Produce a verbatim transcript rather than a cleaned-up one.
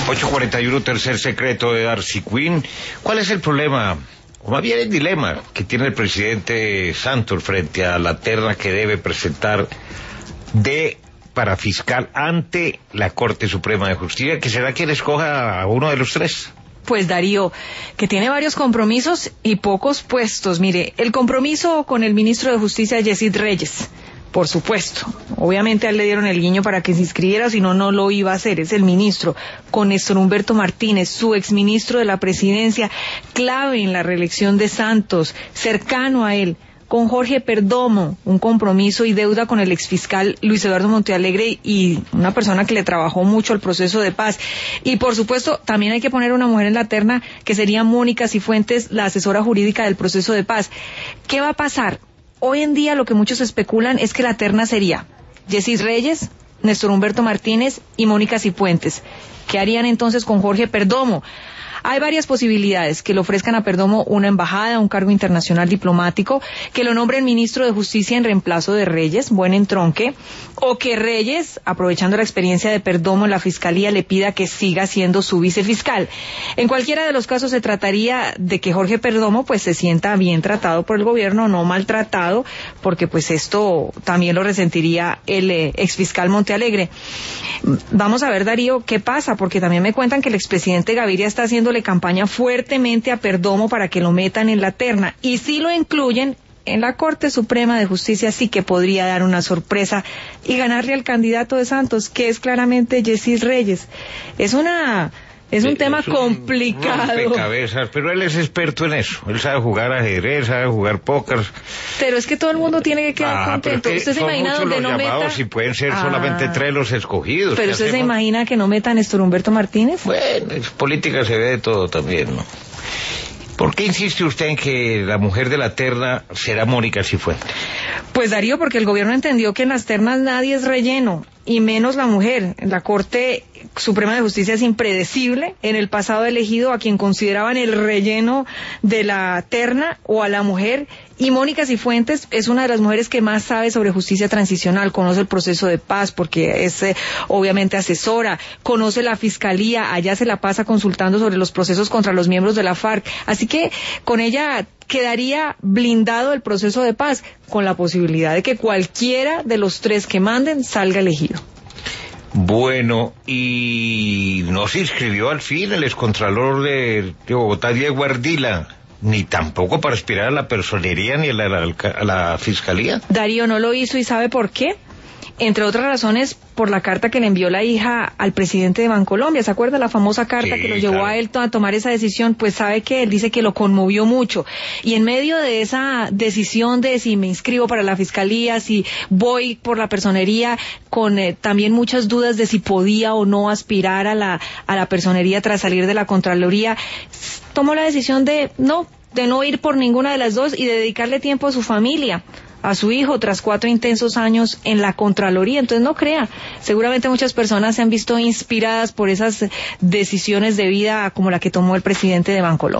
ocho cuarenta y uno, tercer secreto de Darcy Quinn. ¿Cuál es el problema, o más bien el dilema, que tiene el presidente Santos frente a la terna que debe presentar de para fiscal ante la Corte Suprema de Justicia, que será quien escoja a uno de los tres? Pues Darío, que tiene varios compromisos y pocos puestos. Mire, el compromiso con el ministro de Justicia, Yesid Reyes, por supuesto. Obviamente a él le dieron el guiño para que se inscribiera, si no, no lo iba a hacer. Es el ministro. Con Néstor Humberto Martínez, su exministro de la Presidencia, clave en la reelección de Santos, cercano a él. Con Jorge Perdomo, un compromiso y deuda con el exfiscal Luis Eduardo Montealegre y una persona que le trabajó mucho al proceso de paz. Y por supuesto, también hay que poner una mujer en la terna, que sería Mónica Cifuentes, la asesora jurídica del proceso de paz. ¿Qué va a pasar? Hoy en día lo que muchos especulan es que la terna sería Yesid Reyes, Néstor Humberto Martínez y Mónica Cifuentes. ¿Qué harían entonces con Jorge Perdomo? Hay varias posibilidades: que le ofrezcan a Perdomo una embajada, un cargo internacional diplomático, que lo nombren ministro de Justicia en reemplazo de Reyes, buen entronque, o que Reyes, aprovechando la experiencia de Perdomo en la Fiscalía, le pida que siga siendo su vicefiscal. En cualquiera de los casos se trataría de que Jorge Perdomo pues se sienta bien tratado por el gobierno, no maltratado, porque pues esto también lo resentiría el eh, exfiscal Montealegre. Vamos a ver, Darío, qué pasa, porque también me cuentan que el expresidente Gaviria está haciéndole campaña fuertemente a Perdomo para que lo metan en la terna, y si lo incluyen en la Corte Suprema de Justicia, sí que podría dar una sorpresa y ganarle al candidato de Santos, que es claramente Yesid Reyes. Es una... Es un sí, tema es un complicado. Rompecabezas, pero él es experto en eso. Él sabe jugar ajedrez, sabe jugar póker. Pero es que todo el mundo tiene que quedar ah, contento. Es que ¿Usted se imagina donde no meta? Si pueden ser ah, solamente tres los escogidos. Pero usted hacemos? ¿Se imagina que no meta a Néstor Humberto Martínez? Bueno, en política se ve de todo también, ¿no? ¿Por qué insiste usted en que la mujer de la terna será Mónica Cifuentes? Pues Darío, porque el gobierno entendió que en las ternas nadie es relleno, y menos la mujer. La Corte Suprema de Justicia es impredecible. En el pasado elegido a quien consideraban el relleno de la terna o a la mujer, y Mónica Cifuentes es una de las mujeres que más sabe sobre justicia transicional, conoce el proceso de paz porque es eh, obviamente asesora, conoce la fiscalía, allá se la pasa consultando sobre los procesos contra los miembros de la FARC, así que con ella quedaría blindado el proceso de paz, con la posibilidad de que cualquiera de los tres que manden salga elegido. Bueno, y no se inscribió al fin el excontralor de, de Bogotá, Diego Ardila, ni tampoco para aspirar a la personería ni a la, a la, a la fiscalía. Darío no lo hizo, ¿y sabe por qué? Entre otras razones, por la carta que le envió la hija al presidente de Bancolombia. ¿Se acuerda la famosa carta sí, que lo llevó claro. a él a tomar esa decisión? Pues sabe que él dice que lo conmovió mucho. Y en medio de esa decisión de si me inscribo para la fiscalía, si voy por la personería, con eh, también muchas dudas de si podía o no aspirar a la, a la personería tras salir de la Contraloría, tomó la decisión de no, de no ir por ninguna de las dos y de dedicarle tiempo a su familia, a su hijo, tras cuatro intensos años en la Contraloría. Entonces no crea, seguramente muchas personas se han visto inspiradas por esas decisiones de vida como la que tomó el presidente de Bancolombia.